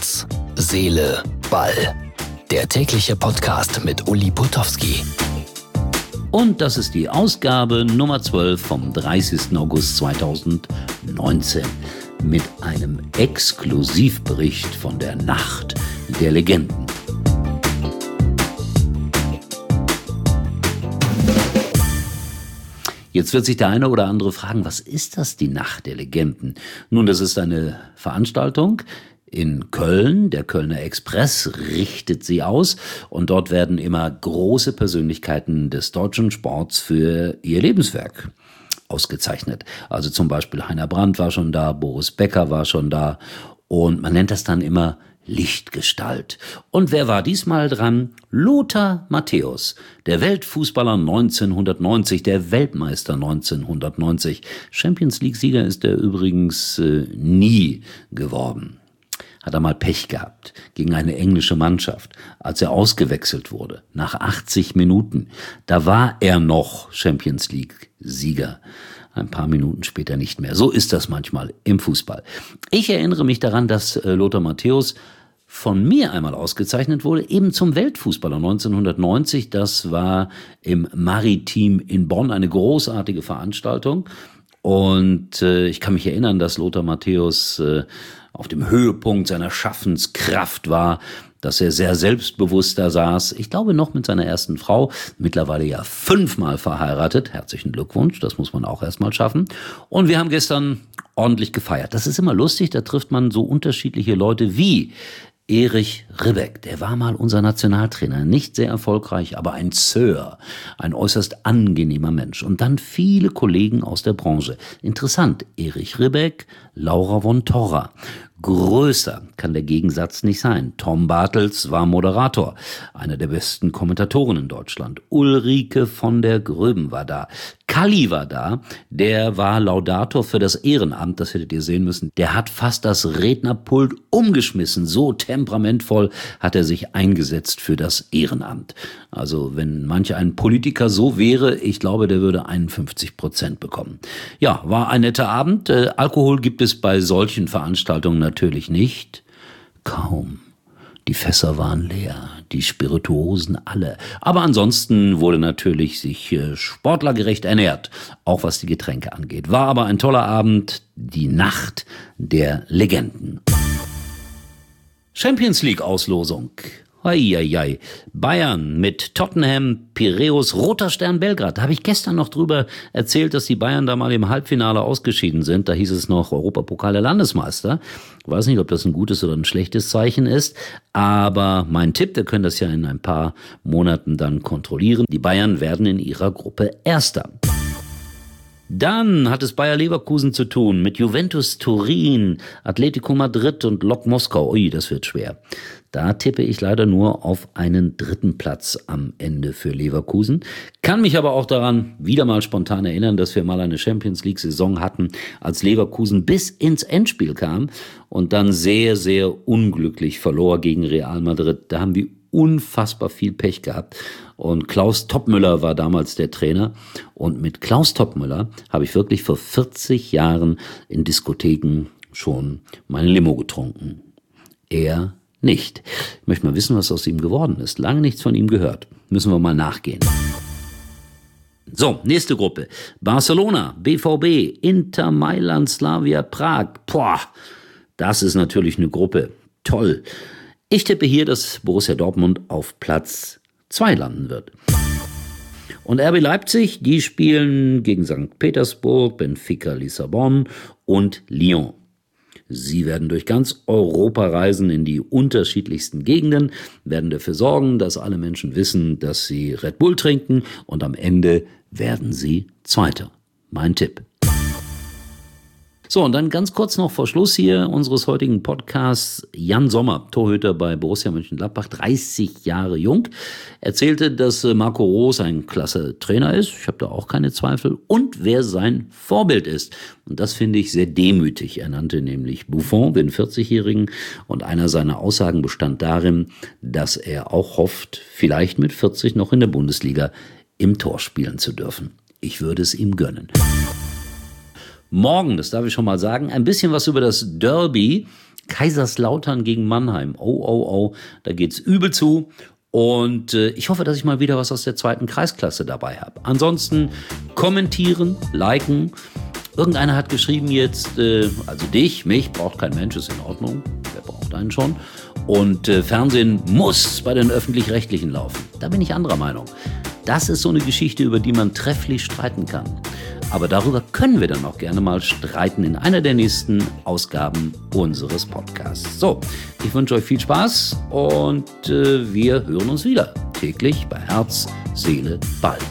Herz, Seele, Ball. Der tägliche Podcast mit Uli Putowski. Und das ist die Ausgabe Nummer 12 vom 30. August 2019 mit einem Exklusivbericht von der Nacht der Legenden. Jetzt wird sich der eine oder andere fragen, was ist das, die Nacht der Legenden? Nun, das ist eine Veranstaltung in Köln. Der Kölner Express richtet sie aus und dort werden immer große Persönlichkeiten des deutschen Sports für ihr Lebenswerk ausgezeichnet. Also zum Beispiel Heiner Brandt war schon da, Boris Becker war schon da und man nennt das dann immer Lichtgestalt. Und wer war diesmal dran? Lothar Matthäus, der Weltfußballer 1990, der Weltmeister 1990. Champions League-Sieger ist er übrigens nie geworden. Hat er mal Pech gehabt gegen eine englische Mannschaft, als er ausgewechselt wurde, nach 80 Minuten. Da war er noch Champions League-Sieger. Ein paar Minuten später nicht mehr. So ist das manchmal im Fußball. Ich erinnere mich daran, dass Lothar Matthäus von mir einmal ausgezeichnet wurde, eben zum Weltfußballer 1990. Das war im Maritim in Bonn, eine großartige Veranstaltung. Und ich kann mich erinnern, dass Lothar Matthäus auf dem Höhepunkt seiner Schaffenskraft war, dass er sehr selbstbewusst da saß. Ich glaube noch mit seiner ersten Frau, mittlerweile ja 5-mal verheiratet. Herzlichen Glückwunsch, das muss man auch erstmal schaffen. Und wir haben gestern ordentlich gefeiert. Das ist immer lustig, da trifft man so unterschiedliche Leute wie Erich Ribbeck, der war mal unser Nationaltrainer, nicht sehr erfolgreich, aber ein Sir, ein äußerst angenehmer Mensch. Und dann viele Kollegen aus der Branche. Interessant, Erich Ribbeck, Laura von Torra. Größer kann der Gegensatz nicht sein. Tom Bartels war Moderator, einer der besten Kommentatoren in Deutschland. Ulrike von der Gröben war da. Kalli war da, der war Laudator für das Ehrenamt, das hättet ihr sehen müssen. Der hat fast das Rednerpult umgeschmissen, so temperamentvoll hat er sich eingesetzt für das Ehrenamt. Also wenn manch ein Politiker so wäre, ich glaube, der würde 51% bekommen. Ja, war ein netter Abend. Alkohol gibt es bei solchen Veranstaltungen natürlich nicht. Kaum. Die Fässer waren leer, die Spirituosen alle. Aber ansonsten wurde natürlich sich sportlergerecht ernährt, auch was die Getränke angeht. War aber ein toller Abend, die Nacht der Legenden. Champions League Auslosung. Eieiei. Bayern mit Tottenham, Piräus, Roter Stern Belgrad. Da habe ich gestern noch drüber erzählt, dass die Bayern da mal im Halbfinale ausgeschieden sind. Da hieß es noch Europapokal der Landesmeister. Ich weiß nicht, ob das ein gutes oder ein schlechtes Zeichen ist. Aber mein Tipp, wir können das ja in ein paar Monaten dann kontrollieren. Die Bayern werden in ihrer Gruppe Erster. Dann hat es Bayer Leverkusen zu tun mit Juventus Turin, Atletico Madrid und Lok Moskau. Ui, das wird schwer. Da tippe ich leider nur auf einen 3. Platz am Ende für Leverkusen. Kann mich aber auch daran wieder mal spontan erinnern, dass wir mal eine Champions-League-Saison hatten, als Leverkusen bis ins Endspiel kam und dann sehr, sehr unglücklich verlor gegen Real Madrid. Da haben wir unfassbar viel Pech gehabt. Und Klaus Toppmöller war damals der Trainer. Und mit Klaus Toppmöller habe ich wirklich vor 40 Jahren in Diskotheken schon meine Limo getrunken. Er nicht. Ich möchte mal wissen, was aus ihm geworden ist. Lange nichts von ihm gehört. Müssen wir mal nachgehen. So, nächste Gruppe. Barcelona, BVB, Inter Mailand, Slavia Prag. Boah, das ist natürlich eine Gruppe. Toll. Ich tippe hier, dass Borussia Dortmund auf Platz 2 landen wird. Und RB Leipzig, die spielen gegen St. Petersburg, Benfica Lissabon und Lyon. Sie werden durch ganz Europa reisen in die unterschiedlichsten Gegenden, werden dafür sorgen, dass alle Menschen wissen, dass sie Red Bull trinken und am Ende werden sie Zweiter. Mein Tipp. So, und dann ganz kurz noch vor Schluss hier unseres heutigen Podcasts. Jan Sommer, Torhüter bei Borussia Mönchengladbach, 30 Jahre jung, erzählte, dass Marco Rose ein klasse Trainer ist. Ich habe da auch keine Zweifel. Und wer sein Vorbild ist. Und das finde ich sehr demütig. Er nannte nämlich Buffon, den 40-Jährigen. Und einer seiner Aussagen bestand darin, dass er auch hofft, vielleicht mit 40 noch in der Bundesliga im Tor spielen zu dürfen. Ich würde es ihm gönnen. Morgen, das darf ich schon mal sagen, ein bisschen was über das Derby Kaiserslautern gegen Mannheim. Oh, da geht's übel zu. Und ich hoffe, dass ich mal wieder was aus der 2. Kreisklasse dabei habe. Ansonsten kommentieren, liken. Irgendeiner hat geschrieben jetzt, also mich braucht kein Mensch, ist in Ordnung. Wer braucht einen schon? Und Fernsehen muss bei den Öffentlich-Rechtlichen laufen. Da bin ich anderer Meinung. Das ist so eine Geschichte, über die man trefflich streiten kann. Aber darüber können wir dann auch gerne mal streiten in einer der nächsten Ausgaben unseres Podcasts. So, ich wünsche euch viel Spaß und wir hören uns wieder täglich bei Herz, Seele, Ball.